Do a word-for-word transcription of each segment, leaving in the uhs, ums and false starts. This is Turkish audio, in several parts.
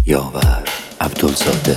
یاور عبدالزاده.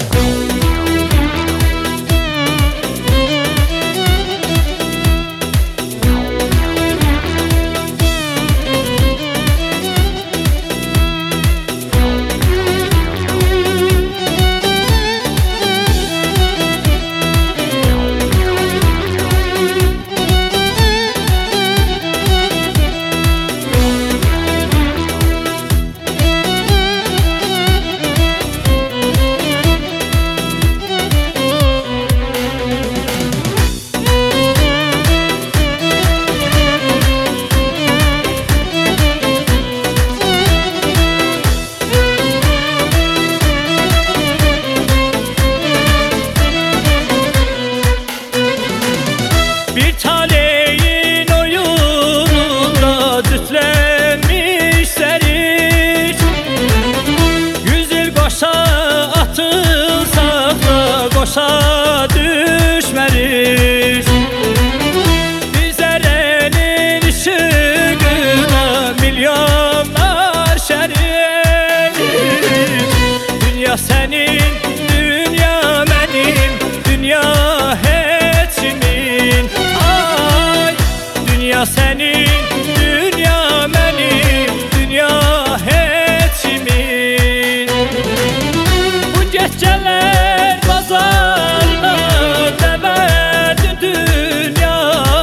Bir taleyin oyununda dütlenmiş serir. Yüz yıl koşa atılsak da koşa düşmeriz. Biz erenin ışığına milyonlar şerir. Dünya senin, dünya benim, dünya hepsimin. Dünya senin, dünya benim, dünya hepsimin. Bu geceler pazarda demedi dünya.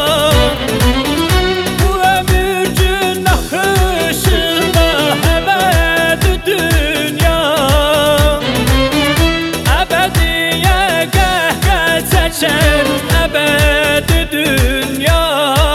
Bu ömür gün akışında ebedi dünya. Ebediye qəhqəh çəkən ebedi dünya.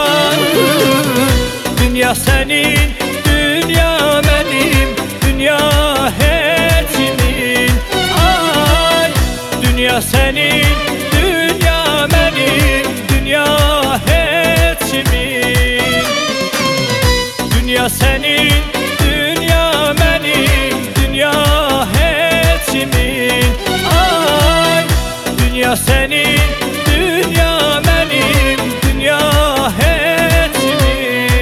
Dünya senin, dünya benim, dünya hepsimin. Ay, dünya senin, dünya benim, dünya hepsimin. Dünya senin, dünya benim, dünya hepsimin. Ay, dünya senin, dünya benim, dünya hepsimin.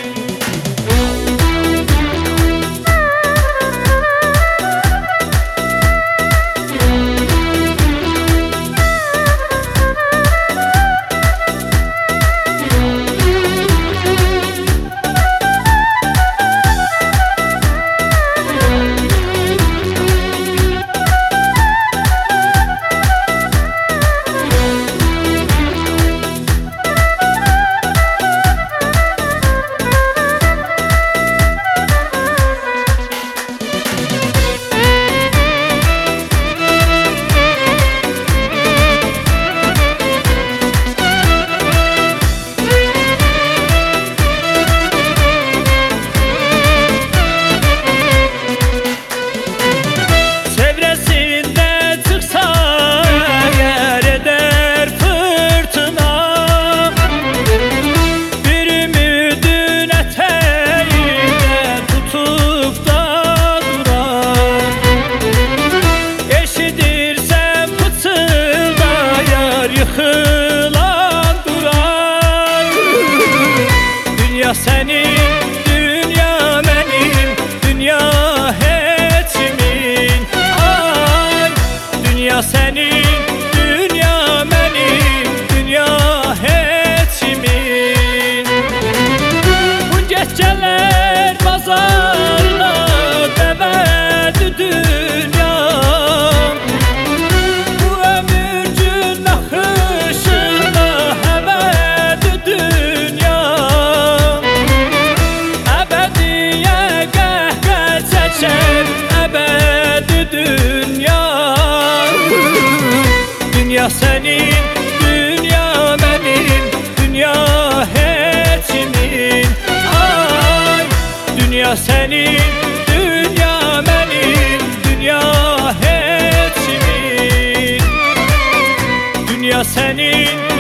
Yıkılan duran. Dünya senin, dünya benim, dünya hepsimin. Ay, dünya senin, dünya benim, dünya hepsimin. Bu geceler pazarda demedi dünya. Ebedi dünya. Dünya senin, dünya benim, dünya hepsimin. Ay, dünya senin, dünya benim, dünya hepsimin. Dünya senin,